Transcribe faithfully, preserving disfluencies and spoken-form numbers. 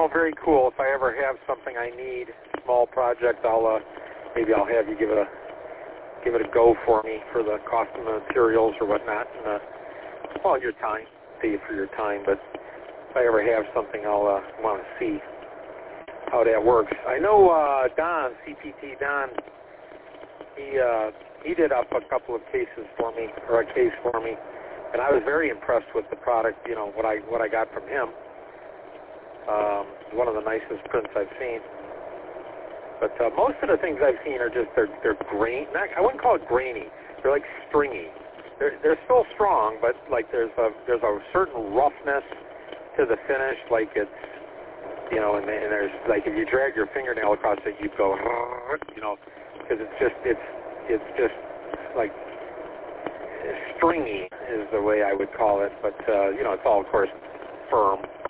Well, very cool. If I ever have something I need, small project, I'll uh, maybe I'll have you give it a give it a go for me for the cost of the materials or whatnot, and uh, well, your time, pay you for your time. But if I ever have something, I'll uh, want to see how that works. I know uh, Don, C P T Don, he uh, he did up a couple of cases for me, or a case for me, and I was very impressed with the product. You know what I what I got from him. Um, one of the nicest prints I've seen. But uh, most of the things I've seen are just they're they're grain. Not, I wouldn't call it grainy. They're like stringy. They're they're still strong, but like there's a there's a certain roughness to the finish. Like it's you know, and, and there's like if you drag your fingernail across it, you go you know, because it's just it's it's just like stringy is the way I would call it. But uh, you know, it's all of course firm.